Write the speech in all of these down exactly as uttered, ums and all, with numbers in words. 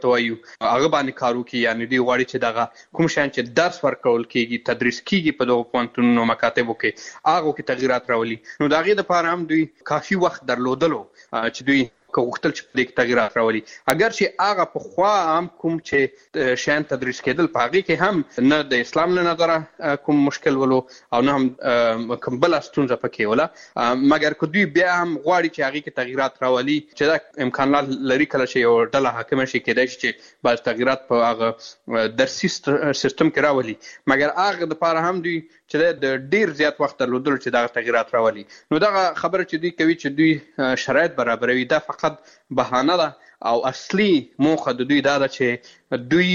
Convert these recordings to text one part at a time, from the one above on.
توایو هغه باندې کارو کې، یعنی دی غواړي چې دغه کوم شان چې درس ورکول کېږي تدریس کېږي په دغه پوهنتونونو مکاتبو کې هغه کې تغیرات راولي. نو د هغې دپاره هم دوی کافي وخت درلودلو چې دوی که غوښتل چې په دې کې تغیرات راولي. اگر چې هغه پخوا هم کوم چې شیان تدریس کېدل په هغې کې هم نه د اسلام له نظره کوم مشکل ولو او نه هم کوم بله ستونزه پکې وله، مګر که دوی بیا هم غواړي چې هغې کې تغیرات راولي چې دا امکانات لري کله چې یو ډله حاکمه شي کېدای شي چې بعض تغیرات په هغه درسي سیستم کې راولي، مګر هغه دپاره هم دوی چې د ډیر زیات وخت درلودلو چې دغه تغیرات راولي. نو دغه خبره چې دوی کوي چې دوی شرایط برابروي دا فقط بهانه ده او اصلي موخه د دوی دا ده چې دوی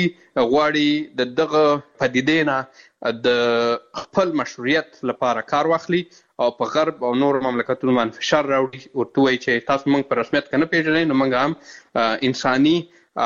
غواړي د دغه پدیدې نه د خپل مشروعیت لپاره کار واخلي او په غرب او نور مملکتونو باندې فشار راوړي، ورته وایي چې تاسو موږ په رسمیت کې نه پېژنئ نو موږ هم انساني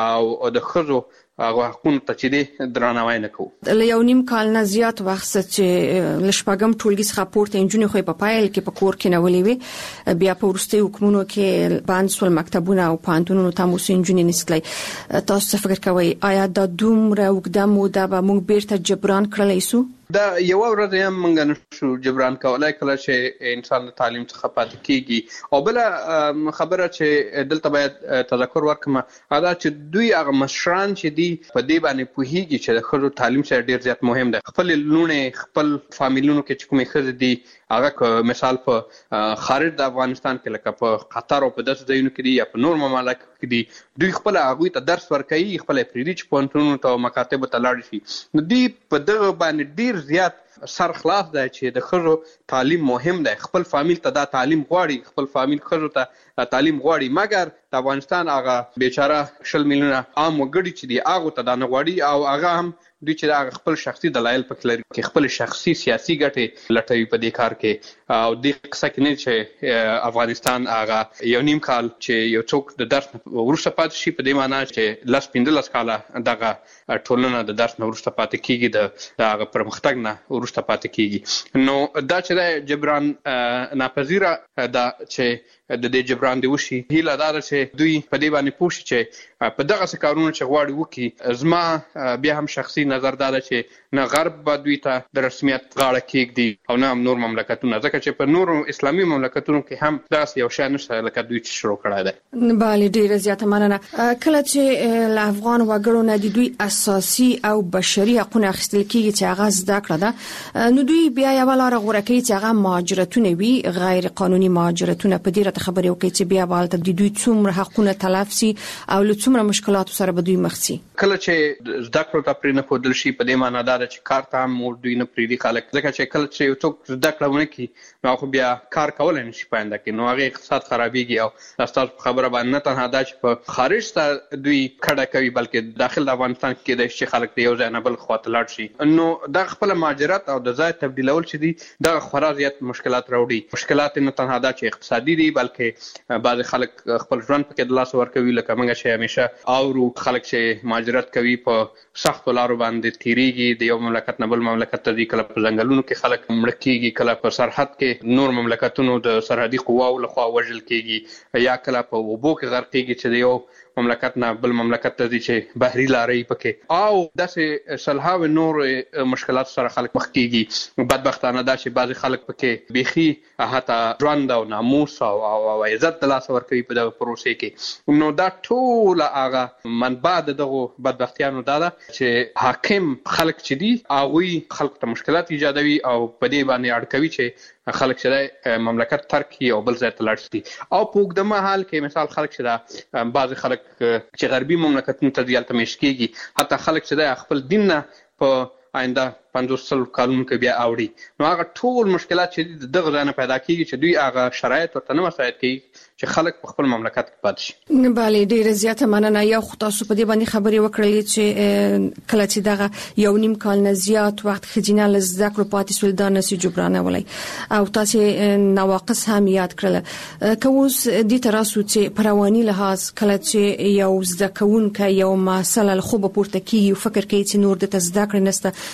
او د ښځو هغه حقونو ته چې دی درناوی نه کوو. له یو نیم کال نه زیات وخت چې له شپږم ټولګي څخه پورته نجونې خو په پایل کې په کور کې نه ولې وي، بیا په وروستي حکومتونو کې بند سول مکتبونه او پوهنتونونو ته مو نجونې نسلي. تاسو څه فکر کوئ آیا دا دومره اوږده موده به موږ بیرته جبران کړلی شو؟ دا یو ورځ هم موږ نشو جبران کولای کله چې انسان د تعلیم څخه پاتې کیږي. او بل خبره چې دلته باید تذکر ورکړم دا چې دوی هغه مشران چې دی په دې باندې پوهیږي چې د ښځو تعلیم سره ډیر زیات مهم دی. خپل لونې خپل فامیلونو کې چې کومې ښځې دي هغه مثال په خارج د افغانستان کې لکه په قطر او په داسې ځایونو کې دي یا په نور ممالک کې دي، دوی خپل هغوی ته درس ورکوي، خپل پرېږدي چې پوهنتونونو ته او مکاتبو ته لاړ شي. نو دوی په دغه باندې ډیر زیات سر خلاف دی چې د ښځو تعلیم مهم دی. خپل فامیل ته دا تعلیم غواړي، خپل فامیل ښځو ته تعلیم غواړي، مګر د افغانستان هغه بیچاره شل میلیونه عام وګړي چې دي هغو ته دا نه غواړي او هغه هم دوی چې هغه خپل شخصي دلایل پکې لري کې خپل شخصي سیاسي ګټې لټوي په دې کار کې. او دې قصه کې نه چې افغانستان هغه یو نیم کال چې یو څوک د درس وروسته پاتې شي په دې معنی چې لس پنځلس کاله دغه ټولنه د درس نه وروسته پاتې کیږي، د هغه پرمختګ نه وروسته پاتې کیږي. نو دا چې جبران ناپذیره دا چې د دې جبران دی وشي، هیله دا ده چې دوی په دې باندې پوه شي چې په دغه څه کارونه چې غواړي وکړي. زما بیا هم شخصي نظر دا ده چې نه غرب به دوی ته د رسمیت غاړه کېږدي او نه هم نور مملکتونه، ځکه چې په نورو اسلامي مملکتونو کې هم داسې یو شی نشته لکه دوی چې شروع کړی دی. بله ډېره زیاته مننه. کله چې له افغان وګړو نه د دوی اساسي او بشري حقونه اخیستل کېږي چې هغه زده کړه ده، نو دوی بیا یوه لاره غوره کوي چې هغه مهاجرتونه وي، غیر قانوني مهاجرتونه. په دې راته خبرې وکړئ چې بیا به هلته د دوی څومره حقونه تلف سي او له څومره مشکلاتو سره به دوی مخ سي. کله چې زده کړو ته پرې نه ښودل شي په دې معنی دا ده چې کار ته هم دوی نه پرېږدي خلک، ځکه چې کله چې یو څوک زده کړه ونه کړي نو هغه بیا کار کولی نه شي په آینده کې، نو هغې اقتصاد خرابېږي. او ستاسو په خبره باندې نه تنها دا چې په خارج ته دوی کډه کوي بلکې داخل د افغانستان کې کېدای شي خلک د یو ځای نه بل خوا ته لاړ شي. نو دا خپله مهاجرت او د ځای تبدیلول چې دي دغه خورا زیات مشکلات راوړي. مشکلات نه تنها دا چې اقتصادي دي بلکې بعض خلک خپل ژوند پکې د لاسه ورکوي، لکه موږ چې همیشه اورو خلک چې مهاجرت کوي په سختو لارو باندې تیریږي، د یو مملکت نه بل مملکت ته ځي، کله په ځنګلونو کې خلک مړه کېږي، کله په سرحد کې نور مملکتونو د سرحدي قواو لخوا وژل کېږي، یا کله په اوبو کې غرق کېږي چې د یو مملکت نه بل مملکت ته ځي چې بحري لارې پکې، او داسې سلهاوې نور مشکلات سره خلک مخ کېږي. بدبختانه دا چې بعضې خلک پکې بیخي حتی ژوند او ناموس او او عزت د لاسه ورکوي په دغه پروسې کې. نو دا ټوله هغه منبع د دغو بدبختیانو دا ده چې حاکم خلک چې دي هغوی خلکو ته مشکلات ایجادوي او په دې باندې اړ کوي چې خلک چې مملکت ترک کړي او بل ځای ته لاړ شي. او په اوږده مهال کې مثال خلک چې دا بعضې خلک چې غربي مملکتونو ته ځي هلته میشت کېږي، حتی خلک چې دا خپل دین نه په آینده پنځوس سل کلونو کې بیا اوړي، نو هغه ټول مشکلات چې دغه ځای نه پیدا کېږي چې دوی هغه شرایط ورته نه مساعد کوي چې خلک په خپل مملکت کې پاتې شي. بله ډېره زیاته مننه. یو خو تاسو په دې باندې خبرې وکړلې چې کله چې دغه یو نیم کال نه زیات وخت ښځینه له زده کړو پاتې سول دا نسي جبرانولی، او تاسې نواقص هم یاد کړله. که اوس دې ته راسو چې په رواني لحاظ کله چې یو زده کوونکی یو محصله له خوبه پورته کېږي او فکر کوي چې نور دته زده کړې نشته، څومره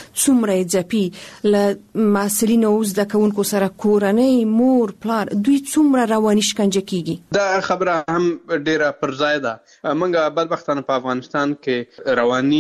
دومره ځپي ل مسلینو زده کوونکو سره کورنۍ مور پلار دوی څومره رواني شکنجه کیږي. دا خبره هم ډیره پر ځای ده. موږ بدبختانه په افغانستان کې رواني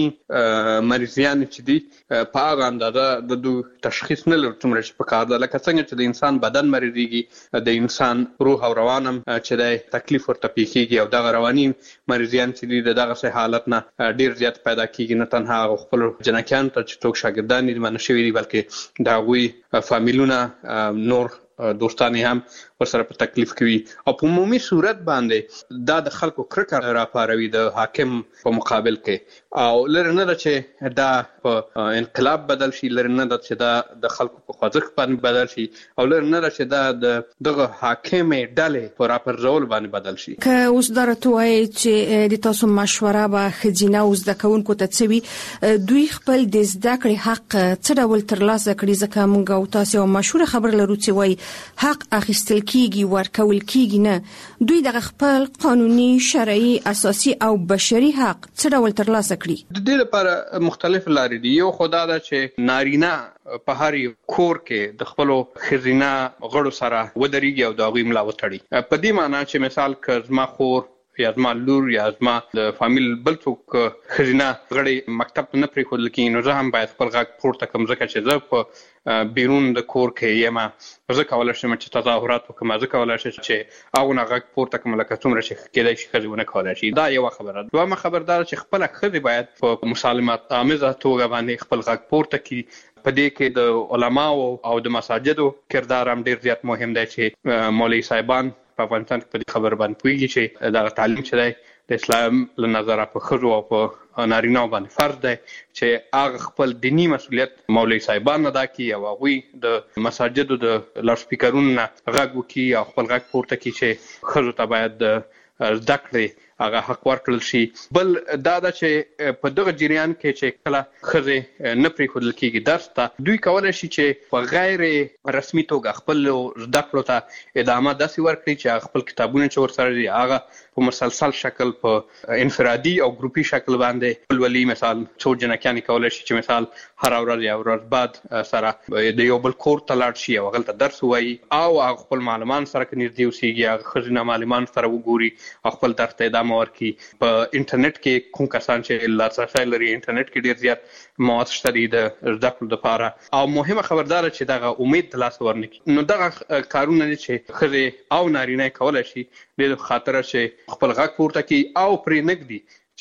مریضیان چې دي په هغه اندازه د دوی تشخیص نه لرو څومره چې پکار ده، لکه څنګه چې د انسان بدن مریضیږي د انسان روح او روان هم چې د تکلیف ورته پیښیږي او دغه رواني مریضیان چې دي د دغه حالت نه ډیر زیات پیدا کیږي. نه تنها خپل جنکیان ته چې څوک شاګردان دي منع شوي دي بلکې د هغوی فامیلونه نور دوستان هم ورسره په تکلیف کوي او په عمومي صورت باندې دا د خلکو کرکه راپاروي د حاکم په مقابل کې او لر نه ده چې دا په انقلاب بدل شي، لر نه ده چې دا د خلکو په خوځښت باندې بدل شي او لر نه ده چې دا د دغه حاکم ډلې په راپرځول باندې بدل شي. که اوس درته وایي چې د تاسو مشوره به ښځینه او زده کوونکو ته څه وي، دوی خپل د زده کړې حق څه ډول ترلاسه کړي؟ ځکه موږ او تاسو یو مشهوره خبر لرو چې وایي حق اخیستل کیږي ورکول کیږي نه. دوی د خپل قانوني شرعي اساسي او بشري حق څه ډول ترلاسه کړي؟ د دې لپاره مختلف لارې دي. یو خدا دا چې نارینه په هر کور کې د خپل ښځینه غړو سره ودرېږي او د هغوی ملا وتړي. په دې معنی چې مثال که زما خور یا زما لور یا زما د فامیل بل څوک ښځینه غړی مکتب ته نه پرېښودل کېږي نو زه هم باید خپل غږ پورته کړم، ځکه چې زه په بیرون د کور کې یم، زه کولی شم چې تظاهرات وکړم، زه کولی شم چې هغونه غږ پورته کړم لکه څومره چې کېدای شي ښځې ونه کولی شي. دا یوه خبره. دویمه خبر دا چې خپله ښځې باید په مسالمت آمیزه توګه باندې خپل غږ پورته کړي. په دې کې د علماو او د مساجدو کردار هم ډېر زیات مهم دی چې مولوي صاحبان په افغانستان کې په دې خبر باندې پوهېږي چې دغه تعلیم چې دی د اسلام له نظره په ښځو او په نارینه‌و باندې فرض دی چې هغه خپل دیني مسؤلیت مولوي صاحبان ادا کړي او هغوی د مساجدو د لاوډ سپیکرونو نه غږ وکړي او خپل غږ پورته کړي چې ښځو ته باید د زده کړې هغه حق ورکړل شي. بل دا ده چې په دغه جریان کې چې کله ښځې نه پرېښودل کېږي درس ته، دوی کولی شي چې په غیر رسمي توګه خپل زده کړو ته ادامه داسې ورکړي چې هغه خپل کتابونه چې ورسره دي هغه په مسلسل شکل په انفرادي او ګروپي شکل باندې ولولي. مثال څو جنکیانې کولی شي چې مثال هر ورځ یا ورځ بعد سره د یو بل کور ته لاړ شي او هغلته درس ووایي او هغه خپل معلمان سره که نږدې اوسېږي هغه ښځینه معلمان سره وګوري او خپل درس ته ادامه ورکړي. په انټرنیټ کې کوم کسان چې لاسرسی لري انټرنیټ کې ډېر زیات مواد شته دي د زده کړو دپاره او مهمه خبرداره چې دغه امید ترلاسه ورنکړي. نو دغه کارونه دي چې ښځې او نارینه کولی شي د خاطره چې خپل غږ پورته کړي او پرې نږدي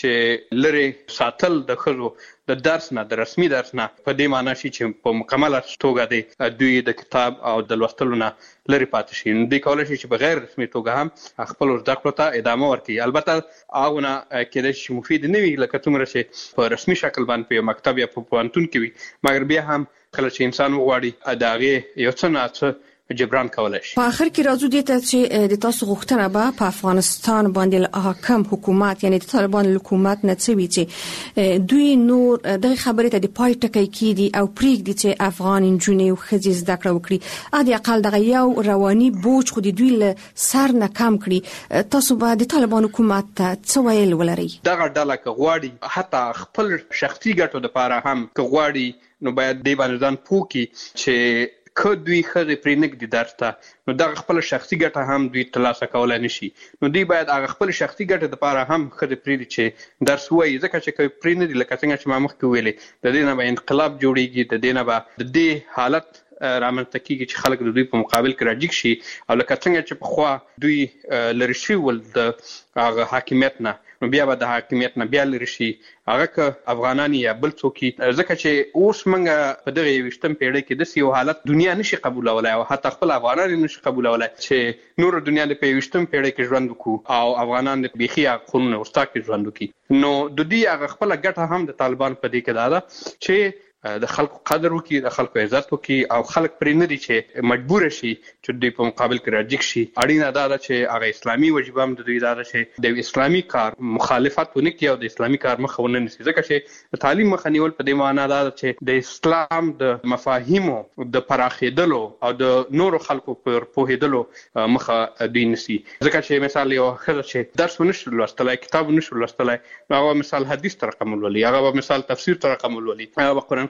چې لرې ساتل د ښځو د درس نه د رسمي درس نه په دې معنی شي چې په مکمله توګه دی دوی د کتاب او د لوستلو نه لرې پاتې شي. نو دوی کولی شي چې په غیر رسمي توګه هم خپل زده کړو ته ادامه ورکړي. البته هغونه کېدای شي مفید نه وي لکه څومره چې په رسمي شکل باندې په مکتب یا په پوهنتون کې وي، مګر بیا هم کله چې انسان وغواړي د هغې یو څه نه څه جبران کولای شي. په اخر کې راځو دې ته چې د تاسو غوښتنه به په افغانستان باندې حاکم حکومت یعنی د طالبان حکومت نه څه وي چې دوی نور دغه خبرې ته د پای ټکی کیدي او پریږدي چې افغان نجونې او ښځې زده کړه وکړي. ا دې اقل دغه یو رواني بوج خو د دوی له سر نه کم کړي. تاسو به د طالبان حکومت ته څه ویل ولرئ؟ دغه ډله که غواړي حتی خپل شخصي ګټو لپاره هم که غواړي نو باید دې باندې ځان پوه کړي چې که دوی ښځې پرې نږدي درس ته نو دغه خپله شخصي ګټه هم دوی ترلاسه کولی نه شي. نو دوی باید هغه خپل شخصي ګټې دپاره هم ښځې پرېږدي چې درس ووایي، ځکه چې که پرې نه دي لکه څنګه چې ما مخکې ویلې د دې نه به انقلاب جوړېږي، د دې نه به د دې حالت رامنځته کېږي چې خلک د دوی په مقابل کې راجګ شي او لکه څنګه چې پخوا دوی لرې شوي ول د هغه حاکمیت نه نو بیا به د حاکمیت نه بیا لرې شي هغه که افغانان یا بل څوک، ځکه چې اوس موږ په دغه یوویشتم پیړۍ کې داسې یو حالت دنیا نشي قبولولی او حتی خپل افغانان یې نشي قبولولی چې نوره دنیا د په یوویشتم پیړۍ کې ژوند وکړو او افغانان د بیخي هغه قرون وسطا کې ژوند وکړي. نو د دوی هغه خپله ګټه هم د طالبان په دې کې دا ده چې د خلکو قدر وکړي، د خلکو عزت وکړي او خلک پرې نه دي چې مجبور شي چې دوی په مقابل کې راجګ شي. اړینه دا ده چې هغه اسلامي وجیبه هم د دوی دا ده چې د اسلامي کار مخالفت ونه کړي او د اسلامي کار مخه ونه نیسي، ځکه چې د تعلیم مخه نیول په دې معنا دا ده چې د اسلام د مفاهیمو د پراخېدلو او د نورو خلکو پر پوهېدلو مخه دوی نیسي. ځکه چې مثال یو ښځه چې درس ونشي لوستلی، کتاب ونشي لوستلی، نو هغه مثال حدیث ته رقم ولولي، هغه به مثال تفسیر ته رقم ولولي، هغه به قرآن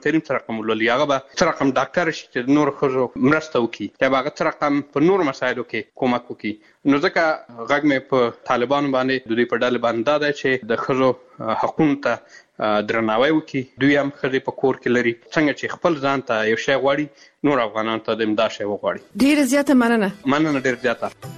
کریم سره کوم ولولي هغه به سره کوم ډاکټر شي چې نور خزو مرسته وکړي یا هغه سره کوم په نور مسایلو کې کومک وکړي. نو ځکه غږ مې په طالبانو باندې د دوی په ډله باندې دا دی چې د خزو حقوقو ته درناوی وکړي. دوی هم خزې په کور کې لري، څنګه چې خپل ځان ته یو شی غواړي نور افغانانو ته د امداد شی وغواړي. ډیر زیاته مننه. مننه ډیر زیاته.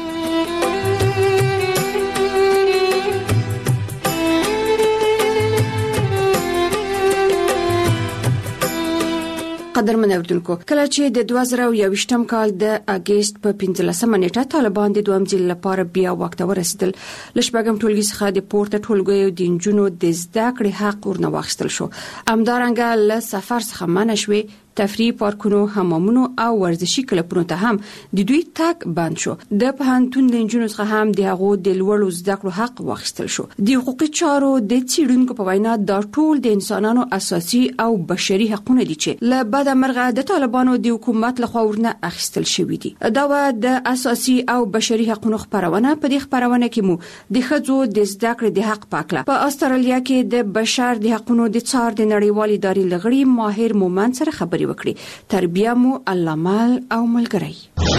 قدرمن اوریدونکو، کله چې د دوه زره یوویشتم کال د اگست په پنځلسمه نیټه طالبان د دویم ځل لپاره بیا واک ته ورسېدل، لشبګم ټولګي څخه د پورته ټولګیو د نجونو د زده کړې حق ورنه واخیستل شو. همدارنګه له سفر څخه منع شوې، تفریح پارکونو، حمامونو او ورزشي کلبونو ته هم د دوی تګ بند شو. د پوهنتون د نجونو څخه هم د هغو د لوړو زده کړو حق واخیستل شو. د حقوقي چارو د څېړونکو په وینا دا ټول د انسانانو اساسي او بشري حقونه دي چې له بده مرغه د طالبانو د حکومت لخوا ورنه اخیستل شوي دي. دا و د اساسي او بشري حقوقو خبرونه. په دې خبرونه کې مو د ښځو د زده کړې د حق پاکله په استرالیا کې د بشر د حقوقو د څار د نړیوال ادارې لغړي ماهر مومن سره خبري وکړي. تربیه مو علامل او ملګری.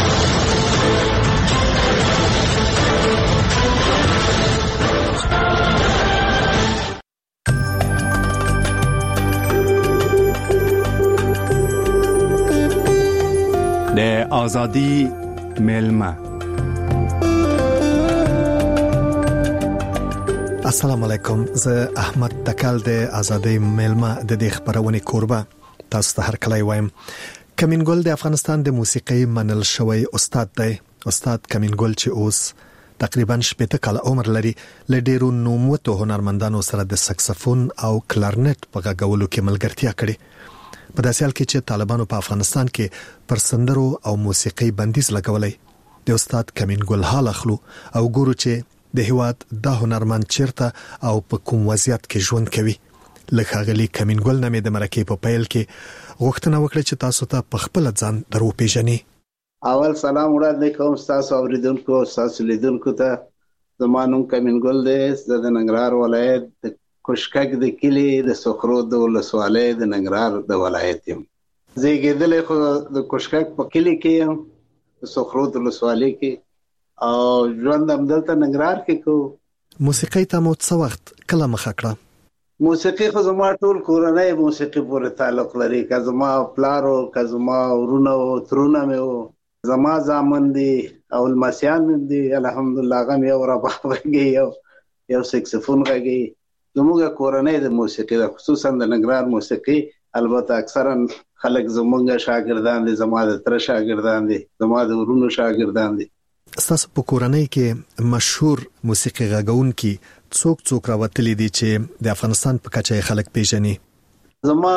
د آزادی میلمه. السلام علیکم، زه احمد تکل د آزادی میلمه د دې خبرونه کوربه تاسو ته هر کله وایم. کمین ګل د افغانستان د موسیقي منل شوی استاد دی. استاد کمین ګل چې اوس تقریبا شپږ کاله عمر لري، ل ډیرو نوموتو هنرمندانو سره د سکسفون او کلارنټ په غږولو کې ملګرتیا کړې. په داسې حال کې چې طالبانو په افغانستان کې پر سندرو او موسیقي بندیز لګولای، د استاد کمین ګل حال اخلو او ګورو چې د هیواد د هنرمند چیرته او په کوم وضعیت کې ژوند کوي. لکه غلی کمین ګل نامې د مرکې په پیل کې غوښتنه وکړه چې تاسو ته په خپل ځان درو پیژنئ. اول سلام وړاندې کوم تاسو اوریدونکو، تاسو لیدونکو ته. زما نوم کمین ګل دی، زه د ننګرهار ولایت د کوشکک د کلی د سخرود د ولسوالۍ د ننګرهار د ولایت یم. زیږیدلی خو د کوشکک په کلی کې یم، د سخرود ولسوالۍ کې، او ژوند همدلته ننګرهار کې کوو. موسیقۍ ته مو څه وخت کله مخه کړه؟ موسیقي خو زما ټول کورنۍ موسیقي پورې تعلق لري. که زما پلار او که زما ورونه او ترونه مې وو، زما زامن دي او لمسیان دي، الحمدلله. هغه مې یو رباب غږي، یو یو سکسفون غږي. زموږ کورنۍ د موسیقي ده، خصوصا د ننګرهار موسیقي. البته اکثرا خلک زموږ شاګردان دي، زما د تره شاګردان دي، زما د ورونو شاګردان دي. ستاسو په کورنۍ کې مشهور موسیقي غږونکي څوک څوک راوتلي دي چې د افغانستان په کچه خلک پیژني؟ زما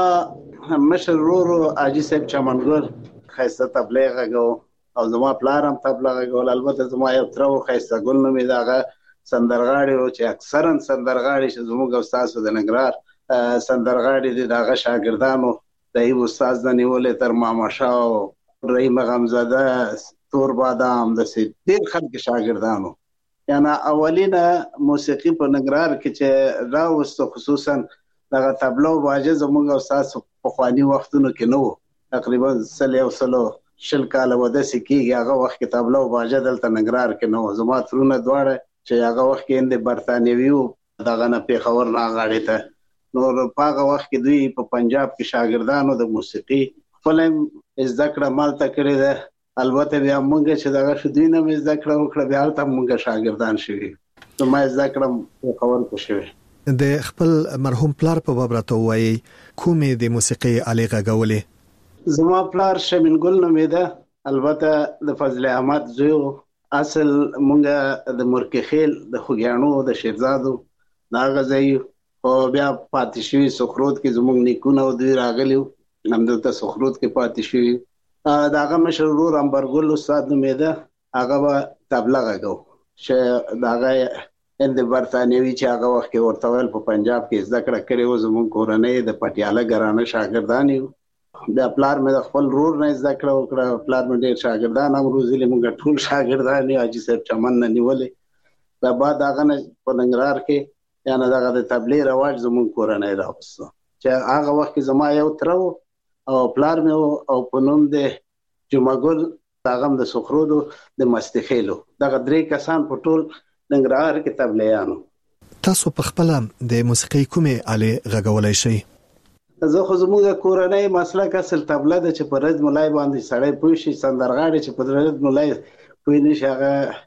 مشر ورور حاجي صاحب چمنګل خاصه تبلیغ غږو، او زما پلار هم تبلیغ غږول. البته زما یو تر خاصه ګل نومې دغه سندرغاړي او چې اکثرا سندرغاړي چې زموږ استاد د ننګرهار سندرغاړي دي، دغه شاګردانو د یو استاد د نیولې تر ماما شاو، رحیم غمزاده، تور بادام، د سي ډیر خلک شاګردانو. یعنی اولینه موسیقي په ننګرهار کې چې راوسته، خصوصا دغه تبلا او باجه زموږ استاد په خواني وختونو کې نو تقریبا سل یو سلو شل کاله وده سکیږي. هغه وخت کې تبلا او باجه دلته ننګرهار کې نو. زما ترونه دواړه چې هغه وخت کې د برتانوي دغه نه پیښور نه غاړې ته نو، په هغه وخت کې دوی په پنجاب کې شاګردانو د موسیقي خپل زده کړه مالته کړې ده. البته بیا موږ چې دغه شو دوی نه مې زده کړه وکړه، بیا هلته موږ شاګردان شوي، زما زده کړه پیښور کې شوې. د خپل مرحوم پلار په باب راته ووایي، کومې د موسیقي آلې غږولې؟ زما پلار شمین ګل نومېده، البته د فضل احمد زوی و. اصل موږ د مرکخیل د خوږیاڼو د شیرزادو د هغه ځای، خو بیا پاتې شوي سخرود کې زموږ نیکونه او دوی راغلي وو، همدلته سخرود کې پاتې شوي. د هغه مشر ورور امبرګل استاد نومېده، هغه به تبله غږو چې د هغه هند برتانوي چې هغه وخت کې ورته ویل په پنجاب کې زده کړه کړې وه. زموږ کورنۍ د پټیاله ګرانه شاګردان یو. بیا پلار مې د خپل ورور نه زده کړه وکړه. پلار مې ډېر شاګردان هم روزلي، موږ ټول شاګردان یو. حاجي صاحب چمن نه نیولې. دا بعد هغه نه په ننګرهار کې یعنې دغه د تبلیغ رواج زموږ کورنۍ راوسته. چې هغه وخت کې زما یو تر او پلار مې او په نوم د جمعګل هغه د سخرودو د مستخیلو دغه درې کسان په ټول ننګرهار کې تبلیغانو. تاسو په خپل د موسیقي کومه آله غږولای شئ؟ زه خو زموږ کورنۍ مسلک اصل تبله ده چې په رد مولای باندې سړی پوه شي، سندرغاړي چې په رد مولای پوه نه شي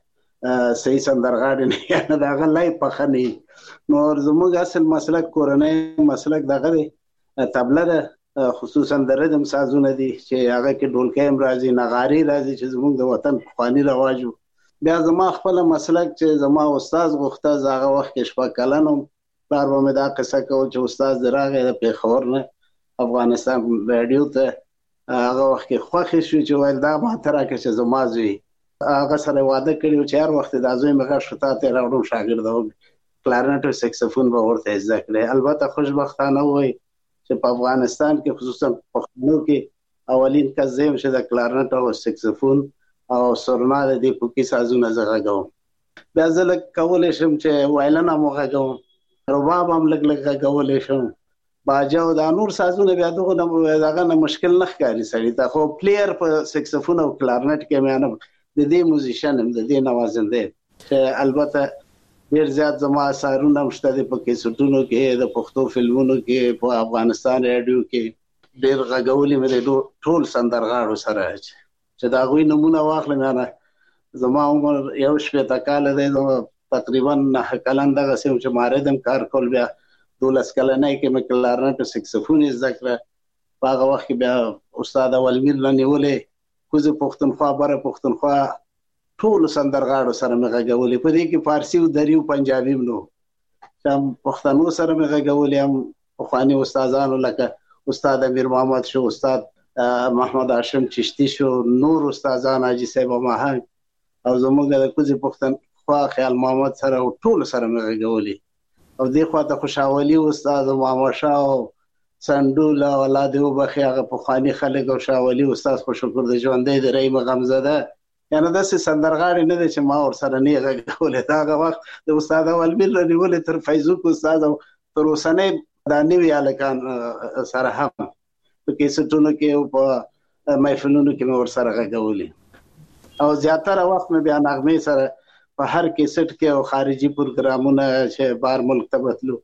هغه صحیح سندرغاړي نه نه دا هغه لای پخه نه. نو زموږ اصل مسلک کورنۍ مسلک دغه دی تبله ده، خصوصا د ردم سازونه دي چې هغه کې ډولکی هم راځي، نغاري راځي چې زموږ د وطن پخواني رواج و. بیا زما خپل مسلک چې زما استاد غوښته زه هغه وخت کې شپږ کلن وم، پلار به مې دا قصه کول چې استاد د راغی د پېښور نه افغانستان راډیو ته، هغه وخت کې خوښې شو چې ویل دا ماته راکړه چې زما زوی هغه سره واده کړی و چې هر وخت دا زوی مې غږ شو تا ته یې راوړم شاګرد وم، کلارنټ او سکسفون به ورته زده کړی. البته خوشبختانه ووایي چې په افغانستان کې خصوصا پښتنو کې اولین کس زه یم چې د کلارنټ او سکسفون او سورنا د دې پوکي سازونه زه غږوم. بیا زه لږ کولی شم چې وایلن هم وغږوم، رباب هم لږ لږ غږولی شم، باجه او دا نور سازونه بیا دغه دغه نه مشکل نه ښکاري سړي ته. خو پلیر په سکسفون او کلارنټ کې مې نه د دې موزیشن هم د دې نوازنده چې البته ډېر زیات زما اثارونه هم شته دي په کیسټونو کې، د پښتو فلمونو کې، په افغانستان راډیو کې ډېر غږولي مې د ټول سندرغاړو سره چې د هغوی نمونه واخلم. یعنې زما عمر یو شپېته کاله دی، تقریبا نهه کلن دغسې وم چې ما ردم کار کول. بیا دولس کلنۍ کې مې کلارنټ او سکسفون یې زده کړه. په هغه وخت کې بیا استاد اولمیر نه نیولې کوزې پښتونخوا بره پښتونخوا ټولو سندرغاړو سره مې غږولې، په دې کې فارسي او دري او پنجابي هم نو، چې پښتنو سره مې غږولې، هم پخواني استادانو لکه استاد امیر محمد شو، استاد محمد هاشم چشتی شو، نور استادان حاجي صاحب ماهنګ او زموږ د کوزې پښتونخوا خیال محمد سره ټولو سره مې غږولې. او دې خوا ته خوشاولي استاد محمد شاه او سندول او الله دې وبخي هغه پخواني خلک او شاولي استاد خو شکر د ژوندۍ د رحیم غمزده، یعنې داسې سندرغاړي نه دی چې ما ورسره نه غږولې. د هغه وخت د استاد اولمیر نه نیولې تر فیضوق استاد او تر اوسنۍ دا نوي هلکان سره هم په کیسټونو کې او په محفلونو کې مې ورسره غږولې. او زیاتره وخت مې بیا نغمې سره په هر کیسټ کې او خارجي پروګرامونه چې بهر ملک ته بتلو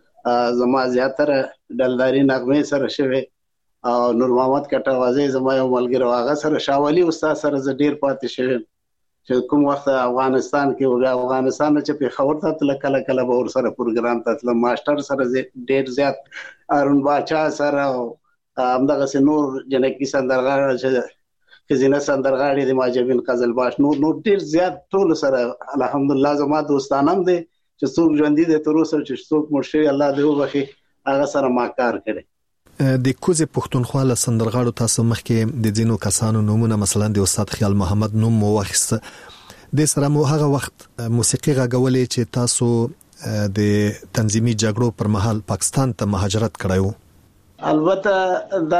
زما زیاتره ډلداري نغمې سره شوې. او نور محمد کټوازی زما یو ملګری هغه سره شاولي استاد سره زه ډېر پاتې شوم چې کوم وخت افغانستان کې او افغانستان چې پېښور ته تلل کله کله به ورسره پروګرام ته تلم، ماسټر سره ډېر زیات ارون باچا سره او همدغسې نور جنکي سندرغاړي چې ښځینه سندرغاړي دي ماجبین قزلباش نور نور ډېر زیات ټولو سره الحمدلله زما دوستان هم دی چې څوک ژوندي دی تر اوسه، چې څوک مړ شوي الله دې وبخي هغه سره ما کار کړی. د کوزې پښتونخوا له سندرغاړو تاسو مخکې د ځینو کسانو نومونه مثلا د استاد خیال محمد نوم مو واخیسته، د سره مو هغه وخت موسیقي غږولې چې تاسو د تنظیمي جګړو پر مهال پاکستان ته مهاجرت کړی و. البته دا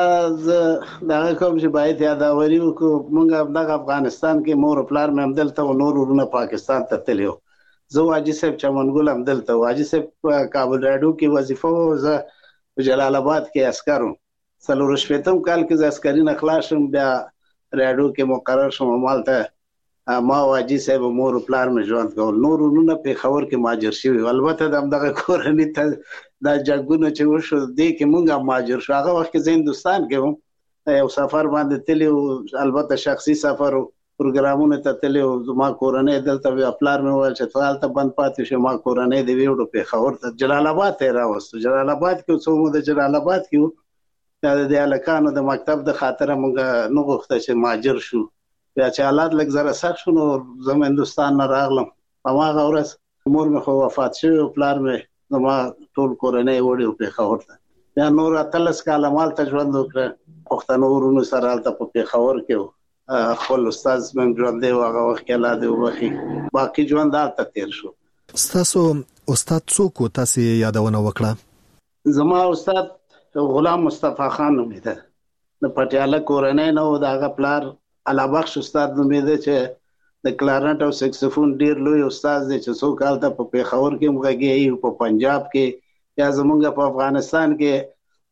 دغه کوم چې باید یاداوري وکړو، موږ دغه افغانستان کې مور او پلار مې همدلته و، نور ورونه پاکستان ته تللي وو. زه حاجي صاحب چمنګل همدلته و، حاجي صاحب په کابل راډیو کې وظیفه و، زه په جلال آباد کې عسکر وم. څلور شپېتم کال کې زه عسکري نه خلاص شوم، بیا راډیو کې مقرر شوم. همالته ما او حاجي صاحب مور او پلار مې ژوند کول، نور ورونه پېښور کې مهاجر شوي. البته د همدغه کورنۍ ته دا جنګونه چې وشو دې کې مونږ هم مهاجر شو. هغه وخت کې زه هندوستان کې وم، یو سفر باندې تللی و، البته شخصي سفر و، پروګرامونه ته تللی و. زما کورنۍ دلته وي، پلار مې وویل چې ته هلته بند پاتې شو، ما کورنۍ دې ویوړو پېښور ته جلال آباد ته یې راوستو. جلال آباد کې څو مو د جلال آباد کې وو، بیا د دې هلکانو د مکتب د خاطره مونږ نه غوښته چې مهاجر شو. بیا چې حالات لږ ذره سخت شو نو زه هندوستان نه راغلم. هماغه ورځ مور مې خو وفات شوی و، پلار مې زما ټول کورنۍ وړي و پېښور ته. بیا نور اتلس کاله مالته ژوند وکړه، پښتنو ورونو سره هلته په پېښور کې و. خپل استاد مې ژوندی و هغه وخت کې، الله دې وبخي. باقي ژوند هلته تېر شو. ستاسو استاد څوک و تاسې یادونه وکړه؟ زما استاد غلام مصطفی خان نومېده، د پټیاله کورنۍ نه و. د هغه پلار الله بخش استاد نومېده چې د کلارنټ او سکسفون ډیر لوی استاد دی چې څوک هلته په پېښور کې هم غږېږي، په پنجاب کې یا زمونږ په افغانستان کې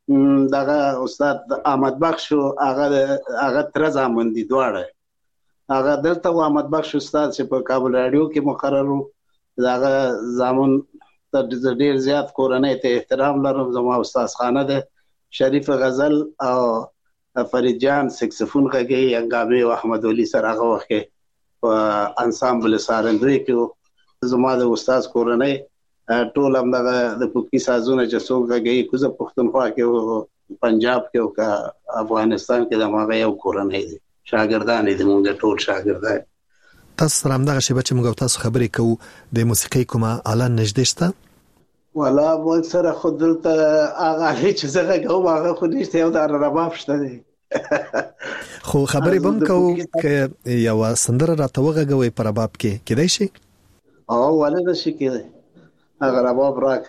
دغه استاد احمد بخش هغه هغه تر زامن دي دواړه هغه دلته احمد بخش استاد چې په کابل رادیو کې مقرر وو دغه زامن ته ډیر زیات کورنۍ ته احترام لرم. زما استاد خانه ده شریف غزل او فرید جان سکسفون غږی انګامي او احمد ولی سره هغه وخت په انسامبل سارندوی کې زما د استاد کورنۍ ټول هم دغه د پوکی سازونه چې څوک غږی کوزه پښتونخوا کې او پنجاب کې او افغانستان کې د هغه یو کورنۍ دي شاګردان دي موږ ټول شاګردان. تاسو سره هم دغه شیبه چې موږ تاسو خبرې کوو د موسیقۍ کومه آله نږدې شته؟ ولا موږ سره خو دلته هغه چې زه کوم هغه خو نشته یو د رباب شته دی خو خبرې بم کوو چې یو سندره راته وغږوي په رباب کې کېدای شي؟ او ولې نشي کېدای هغه رباب راک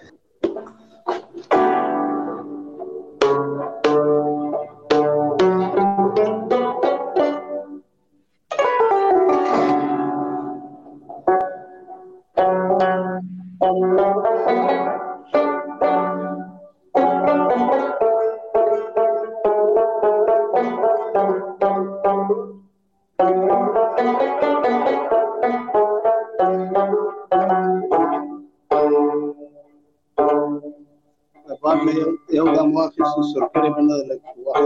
یو د موافق سر کړي باندې لګوا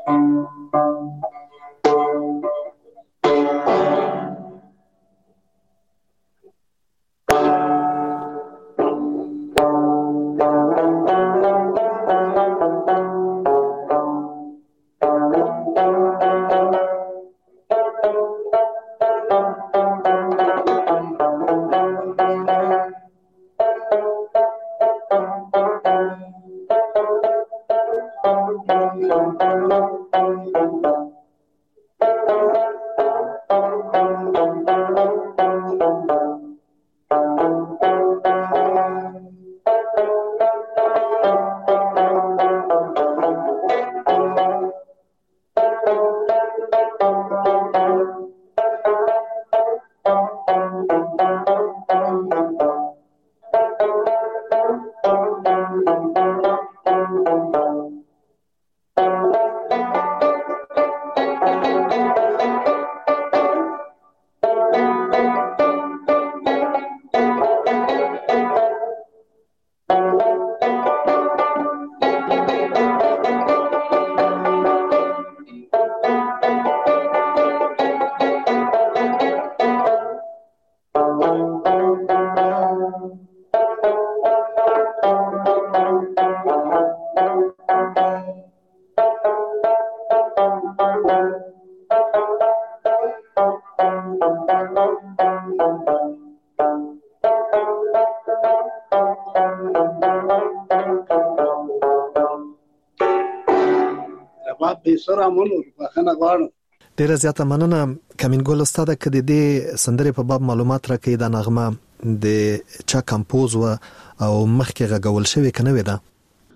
سره مونږ په خنه غواړو. ډیره زیاته مننه کمینګل استاد کدی د سندرې په باب معلومات راکې د نغمه د چا کمپوز و او مخکې غږول شوی کنه وې دا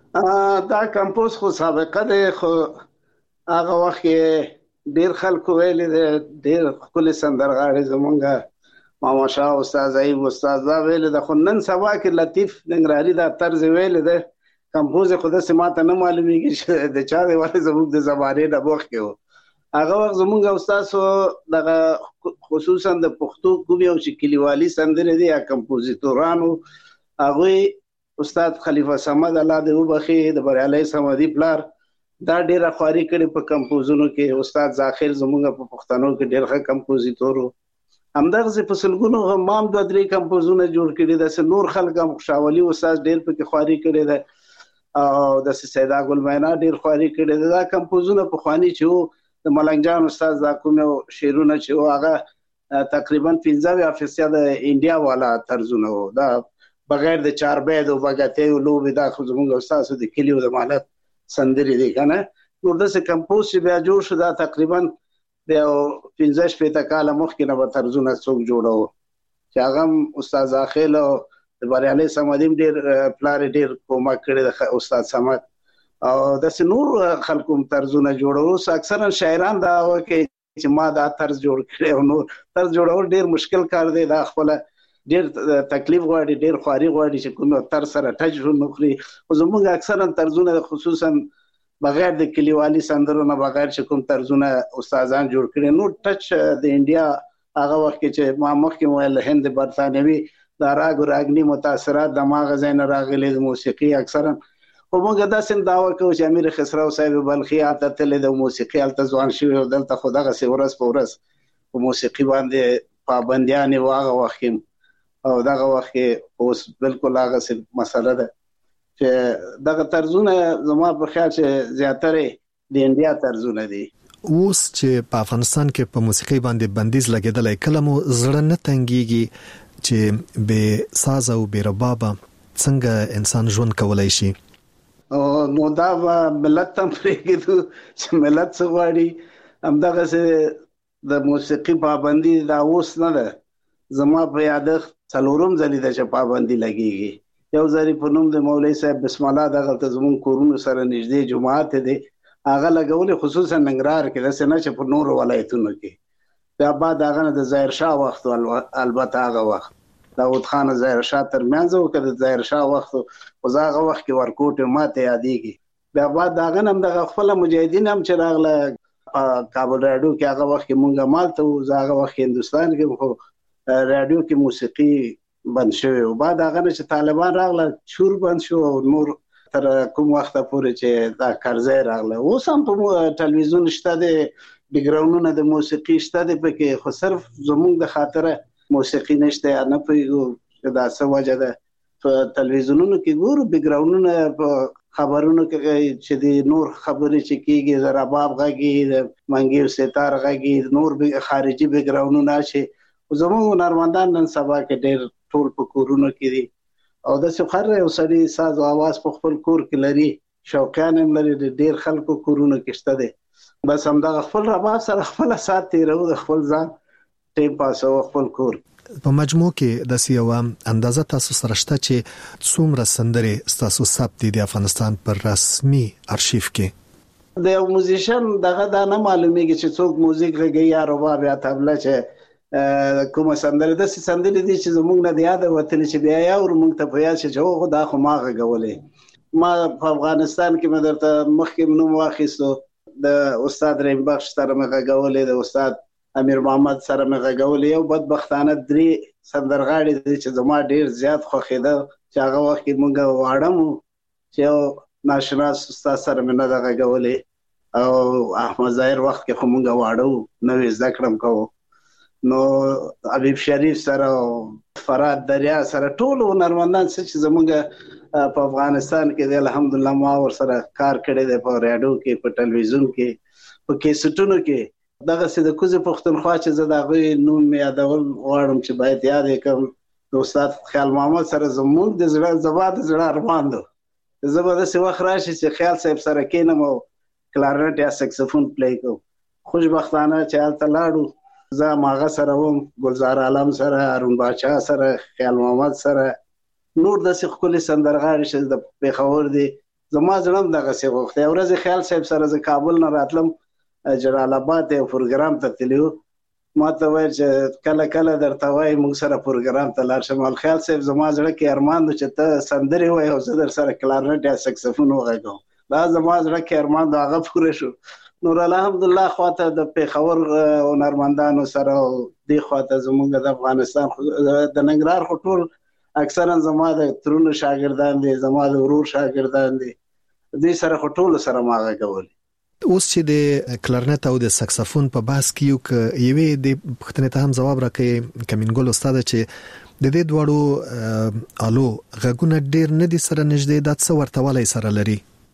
دا کمپوز خو سابقه ده خو هغه وخت ډیر خلکو ویل ډیر خپل سندرغاړي زمونږه ماما شاه استاد ایب استاد دا ویل د خو نن سبا کې لطیف ننګرهاري دا طرز ویل ده کمپوز خود سماته نه معلومیږي د چا دی ولې زموږ د زمانه د بوخ کې هغه وخت زموږ استاد دغه خصوصا د پښتو کوبي او شکلیوالي سندره دي یا کمپوزیتورانو هغه استاد خلیفہ صمد الله دې وبخي د بریالي سمدي پلار دا ډیره خواري کړي په کمپوزونو کې استاد ظاهر زموږ په پښتنو کې ډیره کمپوزیتورو همدغه په سلګونو مام د درې کمپوزونه جوړ کړي د نور خلک هم خوشاولي استاد ډیر په خواري کړي ده او د سیدا ګل مینا ډیر خواري کړي دا کمپوزونه په خواني چې د ملنګ جان استاد دا کوم شعرونه چې هغه تقریبا پنځه فیصد د انډیا والا طرزونه دا بغیر د چار بید او بغته او لوب دا خو زموږ استاد د کلیو د مالت سندري دي کنه نور د څه کمپوز چې بیا جوړ شو دا تقریبا د پنځه شپږ کاله مخکې نه به طرزونه څوک جوړو چې هغه استاد ځاخیل او د بریالي سمدیم ډیر پلار ډیر کومک کړی د استاد سمد او د نور خلکو طرزونه جوړو اکثرا شاعران دا وکي چې ما دا طرز جوړ کړی او نور طرز جوړول ډیر مشکل کار دی دا خپل ډیر تکلیف غواړي ډیر خواري غواړي چې کوم طرز سره ټچ نخري او زموږ اکثرا طرزونه خصوصا بغیر د کلیوالي سندرو نه بغیر چې کوم طرزونه استادان جوړ کړي نو ټچ د انډیا هغه وخت چې ما مخکې ویل هند برتانوي د راګ راګنی متاثرات د ماغه زین راغلي د موسیقي اکثرا خو موږ دا سم داوا کوو چې امیر خسرو صاحب بلخي اته تل د موسیقي الته ځوان شوی او دلته خو دغه سی ورځ په ورځ په موسیقي باندې پابندیان واغه وخت او دغه وخت اوس بالکل هغه څه مسله ده چې دغه طرزونه زما په خیال چې زیاتره د انډیا طرزونه دي. اوس چې په افغانستان کې په موسیقي باندې بندیز لګیدلای کله مو زړه نه تنګيږي چې به ساز او به رباب څنګه انسان ژوند کولای شي؟ نو دا ملت تم پرېږدو چې ملت څه غواړي همدغه څه د موسیقي پابندي دا اوس نه ده. زما په یادښت څلورم ځلې ده چې پابندي لګېږي. یو ځل په نوم د مولوي صاحب بسم الله دغلته زموږ کورونو سره نږدې جماعت دی هغه لګولې خصوصا ننګرهار کې داسې نه چې په نورو ولایتونو کې. بیا بعد هغه نه د ظاهر شاه وخت البته هغه وخت داود خان ظاهر شاه ترمنځ و که د ظاهر شاه وخت خو زه هغه وخت کې ورکوټ ماته یادېږي. بیا بعد هغه نه هم دغه خپله مجاهدین هم چې راغله کابل راډیو کې هغه وخت کې مونږ مالته وو زه هغه وخت هندوستان کې خو راډیو کې موسیقي بند شوی و. بعد هغه نه چې طالبان راغله شور بند شو او نور تر کوم وخت پورې چې دا کرزی راغله. اوس هم په ټلویزیون شته د بیکګراوندونه د موسیقي شته د پکې خو صرف زموږ د خاطره موسیقي نشته یا نه پوهېږو چې دا څه وجه ده. په ټلویزیونونو کې ګورو بیکګراوندونه په خبرونو کې چې د نور خبرې چې کېږي د رباب غږي د منګي او ستار غږي نور خارجي بیکګراوندونه چې زموږ هنرمندان نن سبا کې ډېر ټول په کورونو کې دي او داسې خر یو سړي ساز او اواز په خپل کور کې لري شوقیان هم لري ډېر خلکو کورونو کې شته دی. بس همدغه خپل رباب سره خپل ساعت تېرو د خپل ځان ټیم پاس او خپل کور. په مجموع کې داسې یو اندازه تاسو سره شته چې څومره سندرې ستاسو ثبت دي د افغانستان پر رسمي ارشیف کې؟ د یو موزیشن دغه دا نه معلومیږي چې څوک موزیک غږوي یا رباب یا طبله چې کومه سندره داسې سندرې دي چې زموږ نه د یاده وتلې چې بیا یې اورو موږ ته په یاد شي چې هغه دا خو ما غږولې. ما په افغانستان کې مې درته مخکې نوم واخیستو د استاد رحیم بخش سره مې غږولې د استاد امیر محمد سره مې غږولې. یو بدبختانه درې سندرغاړي دي چې زما ډېر زیات خوښېده چې هغه وخت کې موږ واړه وو چې یو ناشناس استاد سره مې نه ده غږولې او احمد ظاهر وخت کې خو موږ واړه وو نوې زده کړه م کوو نو حبیب شریف سره فراد دریا سره ټول هنرمندان چې زموږ په افغانستان کې د الحمدلله ما ور سره کار کړی دی په ریډیو کې په ټلویزیون کې په کیسټونو کې دغه سید کوزه پښتونخوا چې زه دغه نوم یادول غواړم چې باید یاد کړم د استاد خیال محمد سره زموږ د زړه زباد زړه ارمان دو زبردست وخت راشي چې خیال صاحب سره کینم او کلارنټ یا سکسفون پلی کو. خوشبختانه چې هلته لاړو زه ماغه سره وم ګلزار عالم سره هارون باچا سره خیال محمد سره نور داسې ښکلي سندرغاړي چې د پېښور دي زما زړه هم دغسې غوښتی. یو ورځ خیال صاحب سره زه کابل نه راتلم جلال آباد یو پروګرام ته تللي وو ما ته ویل چې کله کله درته وایي موږ سره پروګرام ته لاړ شم. خیال صاحب زما زړه کې ارمان دی چې ته سندرې وایې او زه در سره کلارنټ یا سکسفون وغږوم. دا زما زړه کې ارمان دی هغه پوره شو. نور الحمدلله خواته د پېښور هنرمندانو سره او دې خواته زموږ د افغانستان د ننګرهار خو ټول اکثرا زما د ترونو شاګردان دي زما د ورور شاګردان دي دې سره خو ټولو سره ما غږولي. اوس چې د کلارنټ او د سکسفون په بحث کې یو ک یوې د پښتنې ته هم جواب راکړي کمینګل استاد چې د دې دواړو الو غږونه ډېر نه دي سره نږدې دا څه ورته والی سره لري؟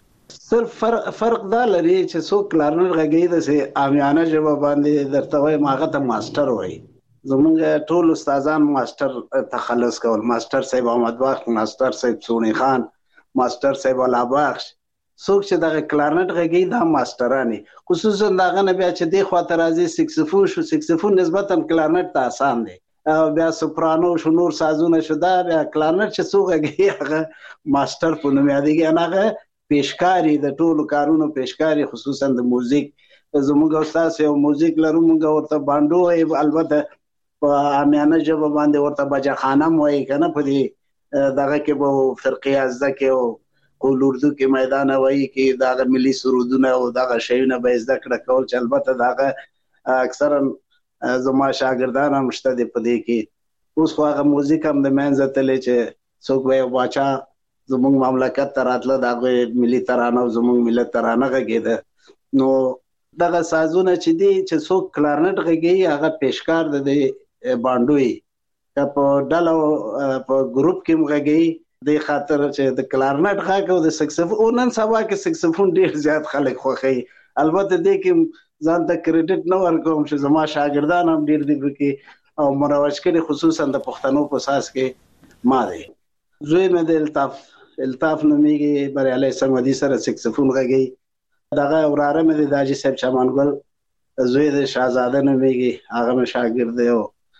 صرف فرق فرق دا لري چې څوک کلارنټ غږوي داسې عامیانه ژبه باندې درته وایم هغه ته ماسټر وایي. زموږ ټول استادان ماسټر تخلص کول ماسټر صاحب احمد بخش ماسټر صاحب سونی خان ماسټر صاحب الله بخش څوک چې دغه کلارنټ غږوي دا ماسټران خصوصا دغه نه بیا چې دی خواته راځي سکسفون شو سکسفون نسبتا کلارنټ ته آسان دی بیا سوپرانو شو نور سازونه شو دا بیا کلارنټ چې څوک غږوي هغه ماسټر په نوم یادېږي هغه پیشکاری د ټولو کارونو پیشکاری خصوصا د موزیک زموږ استاد یو موزیک لرو موږ ورته باندو وایي البته په عامیانه ژبه باندې ورته بجاخانه وایي که نه په دې دغه کې به فرقې ازده کې او اردو کې میدان وایي کې دا ملي سرودونه او دا شیونه به زده کړه کول چې البته دا اکثرا زما شاګردان هم شته دي په دې کې. اوس خو هغه موزیک هم د منځه تللی چې څوک به یو باچا زموږ مملکت ته راتله د هغوی ملي ترانه او زموږ ملت ترانه غږېده. نو دغه سازونه چې دي چې څوک کلارنټ غږوي هغه پیشکار د دې بانډو وي، که په ډله په ګروپ کې هم غږوي د خاطر چې د کلارنټ غږ او د سکسفون نن سبا کې سکسفون ډېر زیات خلک خوښوي. البته دې کې ځان ته کریډټ نه ورکوم چې زما شاګردان هم ډېر دي پکې او مروج کړي، خصوصا د پښتنو په اساس کې ما دی. زوی مې د الطاف الطاف نومیږي، بریالي سمدي سره سکسفون غږوي. دغه وراره مې د حاجي صاحب چمنګل زوی د شاهزاده نومیږي، هغه مې شاګرد دی. او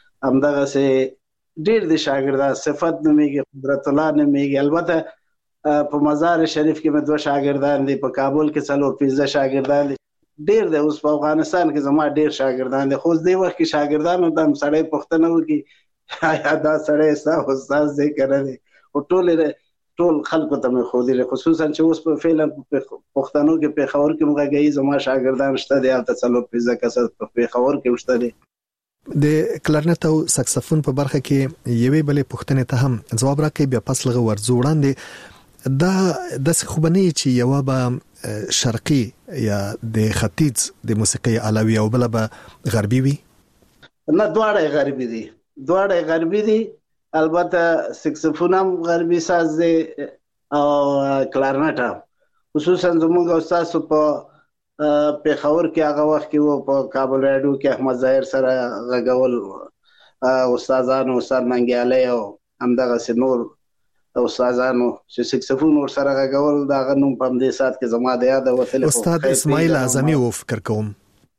همدغسې ډېر د شاګردان صفت نومیږي، قدرت الله نومیږي. البته په مزار شریف کې مې دوه شاګردان دي، په کابل کې څلور پنځه شاګردان دي. ډېر دی اوس په افغانستان کې زما ډېر شاګردان دي. خو اوس دې وخت کې شاګردانو ته هم سړی پوښتنه وکړي آیا دا سړی ستا استاد دی که نه دی. خو ټول ټول خلکو ته مې ښودلې، خصوصا چې اوس په فعلا پښتنو کې پېښور کې هم غږوي زما شاګردان شته دي، هلته څلور پنځه کسه په پېښور کې هم شته دي. د کلارنټ او سکسفون په برخه کې یوې بلې پوښتنې ته هم ځواب راکړئ، بیا پس لږ ورځو وړاندې دا داسې خو به نه وي چې یوه به شرقي یا د ختیځ د موسیقۍ علاوه او بله به غربي وي؟ نه، دواړه غربي دي، دواړه غربي دي. البته سکسفون هم غربي ساز دی او کلارنټ هم. خصوصا زموږ استاد په پېښور کې هغه وخت کې و، په کابل راډیو کې احمد ظاهر سره غږول استادانو، استاد ننګیالی او همدغسې نور استادانو چې سکسفون ورسره غږول، د هغه نوم په همدې ساعت کې زما د یاده وتلی. استاد اسماعیل اعظمي و فکر کوم.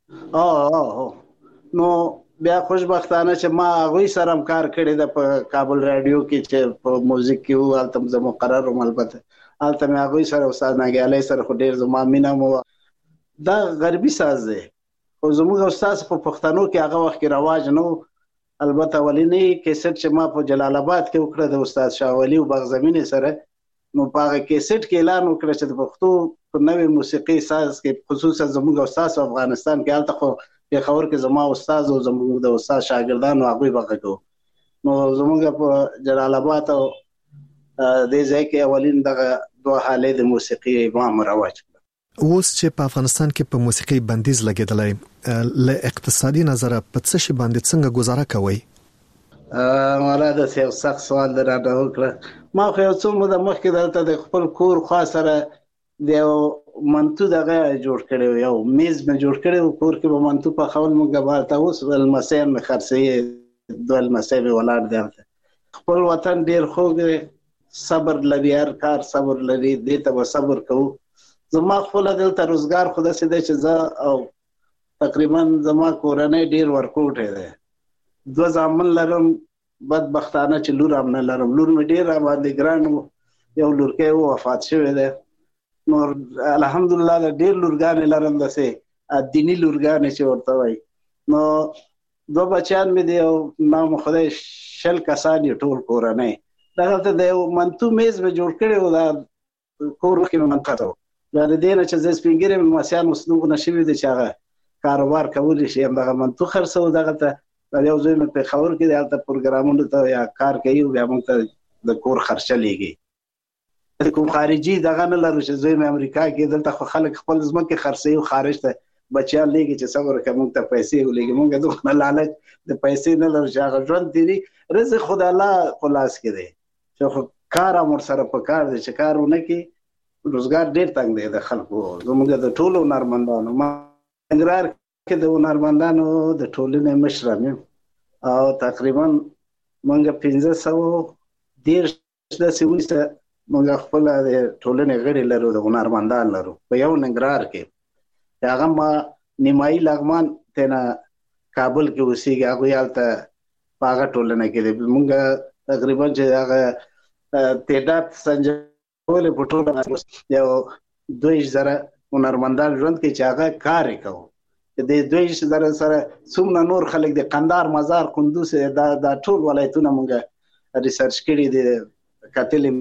او نو بیا خوشبختانه چې ما هغوی سره هم کار کړی ده په کابل راډیو کې چې په موزیک کې و، هلته زه مقرر وم. البته هلته مې هغوی سره استاد ننګیالی سره خو ډېر زما مینه مو. دا غربي ساز دی، خو زموږ استاد په پښتنو کې هغه وخت کې رواج نه و. البته اولینی کیسټ چې ما په جلال آباد کې وکړه د استاد شاه ولي بغزمینې سره، نو په هغه کیسټ کې اعلان وکړه چې د پښتو په نوې موسیقي ساز کې خصوصا زموږ استاد په افغانستان کې هلته خو پېښور کې زما استاد او زموږ د استاد شاګردانو هغوی به غږو. نو زموږ په جلال آباد او دې ځای کې اولین دغه دوه حالې د موسیقي ما مروج کړه. اوس چې په افغانستان کې په موسیقي بندیز لګېدلی، له اقتصادي نظره په څه شي باندې څنګه گزاره کوئ؟ مالا داسې یو سخت سوال در رانه وکړه. ما خو یو څو موده مخکې دلته د خپل کور خوا سره د یو منتو دغه جوړ کړی و، یو میز مې جوړ کړی و، کور کې به منتو پخول موږ به هلته. اوس لمسی مې خرڅوي، دوه لمسی مې ولاړ دی هلته. خپل وطن ډېر خوږ دی، صبر لري، هر کار صبر لري، دې ته به صبر کوو. زما خپله دلته روزګار خو داسې دی چې زه او تقریبا زما کورنۍ ډېر ورکوټی دی. دوه زامن لرم، بدبختانه چې لور هم نه لرم. لور مې ډېر راباندې ګران و، یو لورکی و وفات شوی دی. نو الحمدلله د ډېر لورګانې لرم، داسې دیني لورګانې چې ورته وایي. نو دوه بچیان مې دي او نام خدای شل کسان یې ټول کورنۍ. دغلته د یو منتو میز مې جوړ کړی و، دا کور مخکې مې منقته و. دا د دې نه چې زه سپین ږیری یم، لمسیان اوس دومره شوي دي چې هغه کاروبار کولی شي، همدغه منتو خرڅوو. دغلته یو زوی مې پېښور کې دی، هلته پروګرامونو ته یا کار کوي، بیا موږ ته د کور خرچه لیږي. کوم خارجي دغه نه لرو چې زوی مې امریکا کې، دلته خو خلک خپل ځمکې خرڅوي او خارج ته بچیان لیږي چې صبر وکړه موږ ته پیسې ولېږي. موږ دومره لالچ د پیسې نه لرو چې هغه ژوند تېري. رزق خو د الله په لاس کې دی، چې خو کار هم ورسره په کار دی چې کار ونه کړي. روزګار ډېر تنګ دی د خلکو، زموږ د ټولو هنرمندانو. ما ننګرهار کې د هنرمندانو د ټولنې مشر یم او تقریبا موږ پنځه سوه دېرش داسې وروسته موږ خپله د ټولنې غړي لرو، د هنرمندان لرو په یو ننګرهار کې. هغه ما نیمایي لغمان تېنه کابل کې اوسېږي، هغوی هلته په هغه ټولنه کې دی. موږ تقریبا چې هغه تعداد سنجولې په ټوله یو دوه زره هنرمندان ژوند کې چې هغه کار یې کوو. د دوه زره سره څومره نور خلک د قندهار، مزار، کندوز، دا دا ټول ولایتونه موږ ریسرچ کړي دي، کتلي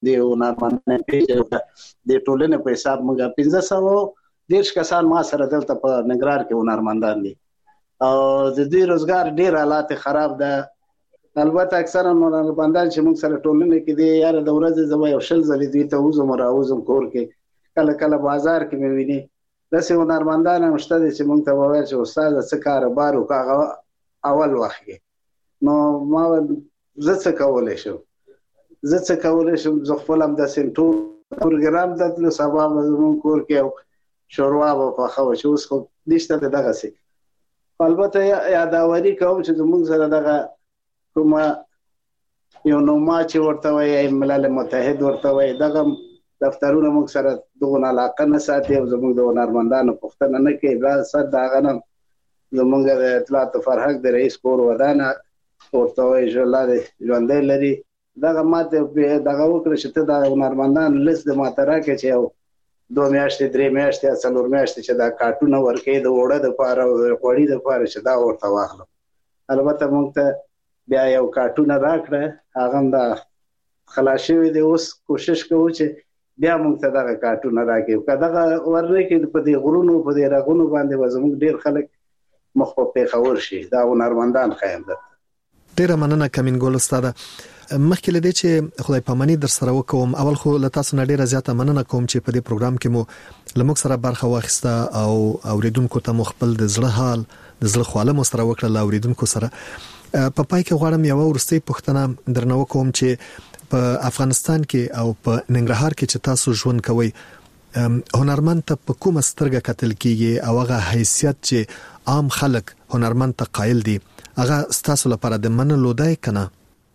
د هنرمندانو پیژنو د ټولنې په حساب موږ پنځه سوه دېرش کسان ما سره دلته په ننګرهار کې هنرمندان دي او د دوی روزګار ډېر حالات خراب ده البته اکثرا هنرمندان چې موږ سره ټولنې کې دي یاره د ورځې زه به یو شل ځلې دوی ته وځم راوځم کور کې کله کله بازار کې مې ویني داسې هنرمندان هم شته دي چې موږ ته به ویل چې استاده څه کاروبار وکړه هغه اول وخت کې نو ما زه څه کولی شم زه څه کولی شم زه خپل همداسې ټول پروګرام ته تلو سبا به زموږ کور کې شوروا به پخوه چې اوس خو نشته د دغسې البته یاداوري کوم چې زموږ سره دغه کومه یو نوما چې ورته وایي ملل متحد ورته وایي دغه دفترونه موږ سره دغه علاقه نه ساتي او زموږ د هنرمندانو پوښتنه نه کوي دا صد د هغه نه زموږ د اطلاعات او فرهنګ د رئیس کور ودانه ورته وایي ژوندی دی ژوندی لري دغه ماته دغه وکړه چې ته د هنرمندانو لیست د ماته راکړې چې یو دوه میاشتې درې میاشتې یا څلور میاشتې چې دا کارټونه ورکوي د اوړه دپاره او د غوړي دپاره چې دا ورته واخلم البته موږ ته بیا یو کارټونه راکړه هغه هم دا خلاص شوي دی اوس کوشش کوو چې بیا موږ ته دغه کارټونه راکړي که دغه ورنه کړي په دې غرونو په دې رغونو باندې به زموږ ډېر خلک مخ په پېښور شي دا هنرمندان ښیم درته ډېره مننه کمین ګل استاده مخکې له دې چې خدای پاماني در سره وکوم اول خو له تاسو نه ډېره زیاته مننه کوم چې په دې پروګرام کې مو له موږ سره برخه واخیسته او اوریدونکو ته مو خپل د زړه حال د زړه خواله مو سره وکړه له اوریدونکو سره په پای کې غواړم یو ورستۍ پوښتنه درنه وکوم چې په افغانستان کې او په ننګرهار کې چې تاسو ژوند کوئ هنرمند ته په کومه سترګه کتل کیږي او هغه حیثیت چې عام خلک هنرمند ته قایل دي هغه ستاسو لپاره د منلو دی کنه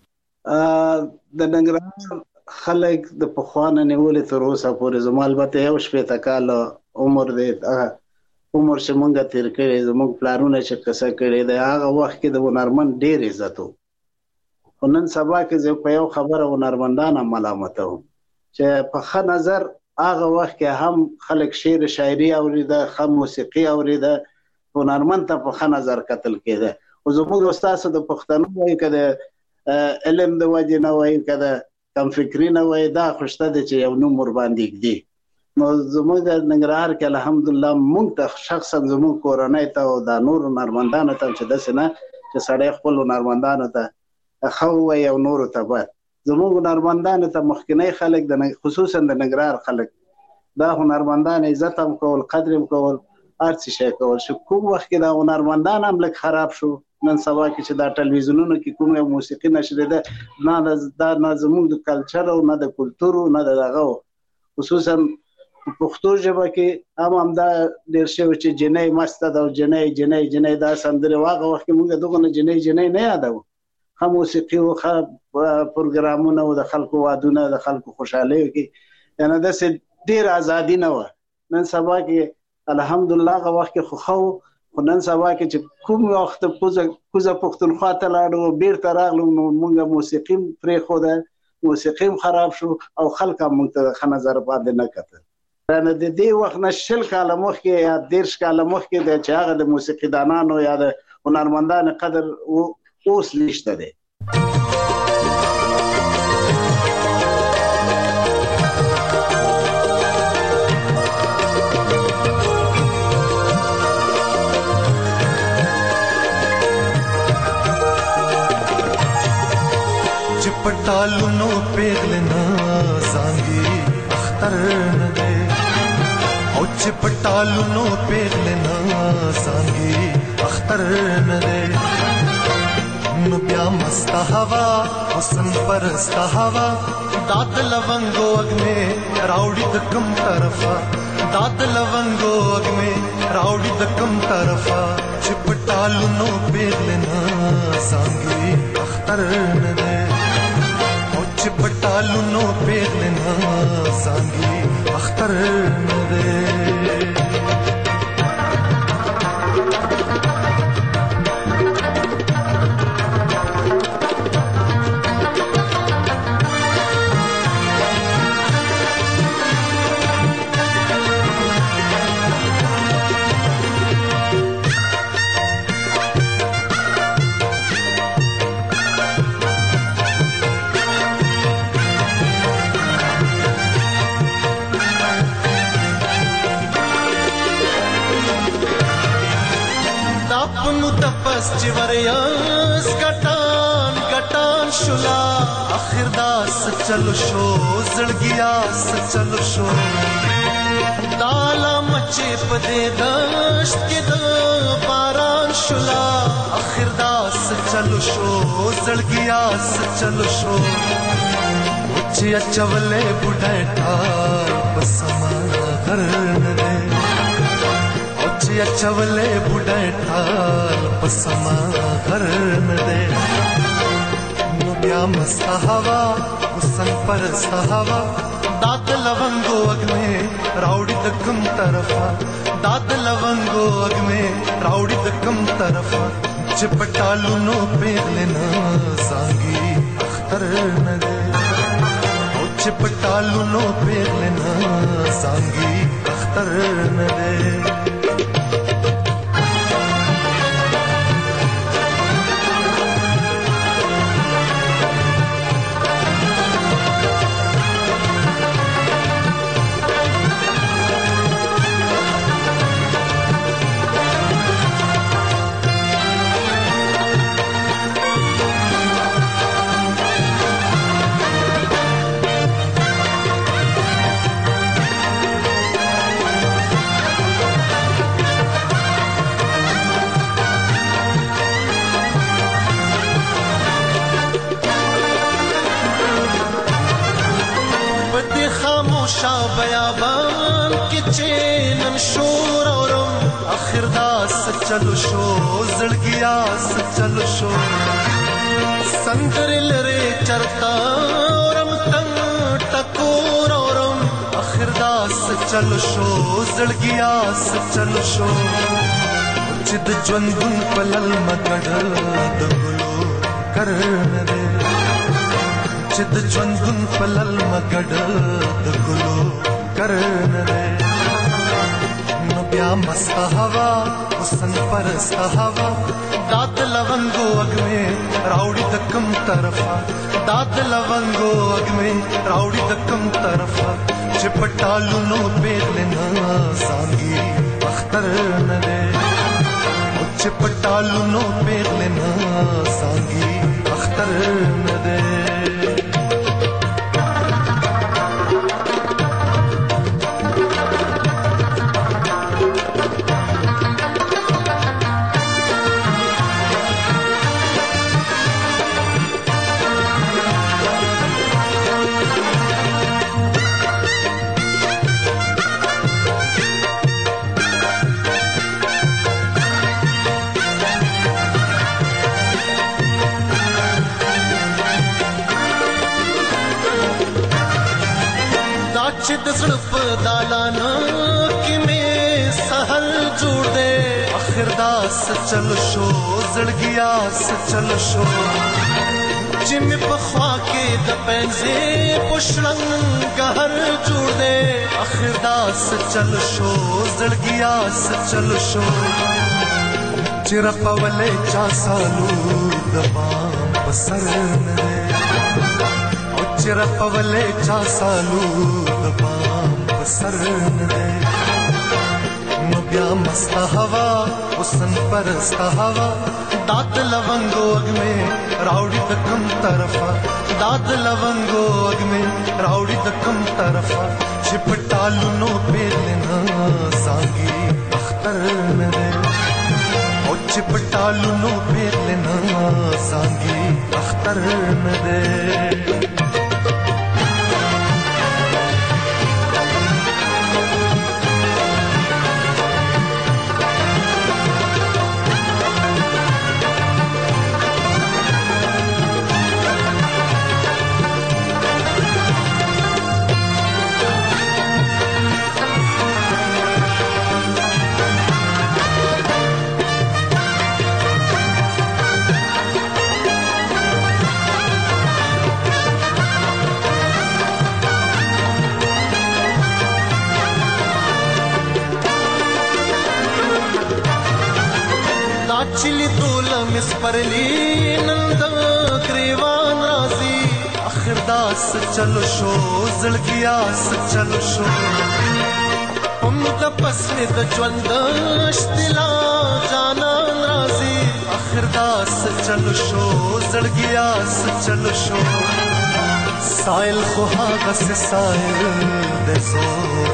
د ننګرهار خلک د پخوانه نیولې تر اوسه پورې زما البته یو شپېته کاله عمر دی عمر چې مونږ تیر کړی زموږ پلارونه چې قصه کړې دی هغه وخت کې د هنرمند ډېر عزت و خو نن سبا کې زه په یو خبره هنرمندان هم ملامتوم چې په ښه نظر هغه وخت کې هم خلک شعر شاعري اورېده ښه موسیقي اورېده هنرمند ته په ښه نظر کتل کېده خو زموږ استاسو د پښتنو وایي که د علم د وجې نه وایي که د کم فکري نه وایي دا خو شته دی چې یو نوم ورباندې ږدي نو زموږ د ننګرهار کې الحمدلله موږ ته شخصا زموږ کورنۍ ته او د نور هنرمندانو ته چې داسې نه چې سړی خپل هنرمندانو ته ښه ووایي او نورو ته بد زموږ هنرمندانو ته مخکینی خلک خصوصا د ننګرهار خلک دا هنرمندان عزت هم کول قدر هم کول هر څه شی کول چې کوم وخت کې دا هنرمندان هم لږ خراب شو نن سبا کې چې دا ټلویزیونونو کې کوم یو موسیقي نشریده نه دا نه زموږ د کلچر او نه د کلتور او نه د دغه خصوصا په پښتو ژبه کې هم همدا ډېر شوی چې جنۍ مسته ده او جنۍ جنۍ جنۍ دا سندرې هغه وخت کې موږ دغه نه جنۍ جنۍ نه یادوو ښه موسیقي او ښه پروګرامونه او د خلکو وادونه د خلکو خوشحالۍ کې یعنې داسې ډېر ازادي نه وه نن سبا کې الحمدلله هغه وخت کې خو ښه خو نن سبا کې چې کوم وخت کوزه پښتونخوا ته لاړو بیرته راغلو نو موږ موسیقي هم پرېښوده موسیقي هم خراب شو او خلک هم موږ ته ښه نظر باندې نه کتل یعنې د دې وخت نه شل کاله مخکې یا دېرش کاله مخکې دی چې هغه د موسیقیدانانو یا د هنرمندانو قدر اوس نشته دی पटालुनो पेगलना सांगी अख्तर न दे उच्च पटालुनो पेगलना सांगी अख्तर न दे न प्या मस्ता हवा हुस्न परस्ता हवा दाद लवंगो अग्ने राउडी दकम तरफा दाद लवंगो अग्ने राउडी दकम तरफा चिपटालुनो पेगलना सांगी अख्तर न दे चिपटालुनो पेगलना सांगी अख्तर न दे پنو تپس چوریاس گٹان گٹان شلا اخر داس چلو شو زړګیاس چلو شو دالا مچې پدې دشت کې د باران شلا اخر داس چلو شو زړګیاس چلو شو چې چولې بډای ټار پسما غرن دې چې چولې بډای ټار پسما غرن دې نو بیا مست هوا وسن پر سهوا داد لونګو اګ میں راوړی د کم طرفا داد لونګو اګ میں راوړی د کم طرفا چې پټالو نو پیغلنا سانګي اختر نه دې او چې پټالو نو پیغلنا سانګي اختر نه دې بیابان کی چینن شور اورم اخر داس چلو شو زړګیا چلو شو سندر لره چرتا اورم تنگ ټکور اورم اخر داس چلو شو زړګیا چلو شو چې د ژوندون پلل مګړ د ګلو کرن دې چې د ژوندون پلل مګړ د ګلو کرن دے نو بیا مست ہوا حسن پرست ہوا داد لونگو اگ میں راوڑی دکم طرفا داد لونگو اگ میں راوڑی دکم طرفا چپٹالو نو پیغلنا سانگی اختر نہ دے چپٹالو نو پیغلنا سانگی اختر نہ دے دالانا کی میں سہل جوڑ دے اخر داس چلو شو زړګیا چلو شو چې مې پخوا کې د پنځه پښلنګ غهر جوړ دے اخر داس چلو شو زړګیا چلو شو چې رپولې چا سالو د بام بسر نه او چې رپولې چا سالو د بام سر دے نو بیا مست ہوا حسن پرست ہوا داد لونگو اگ میں راوڑی دکم طرفا داد لونگو اگ میں راوڑی دکم طرفا چپٹالو نو پیغلنا سانگی اختر نہ دے او چپٹالو نو پیغلنا سانگی اختر نہ دے چلی دولم اس پرلی نند گریوان رازی اخر داس چلو شو زړګیا چلو شو هم د پسنه د ژوند اشتلا جانان رازی चलो शो जड़गिया चलो शो साइल को हाँ गस साइल दे सो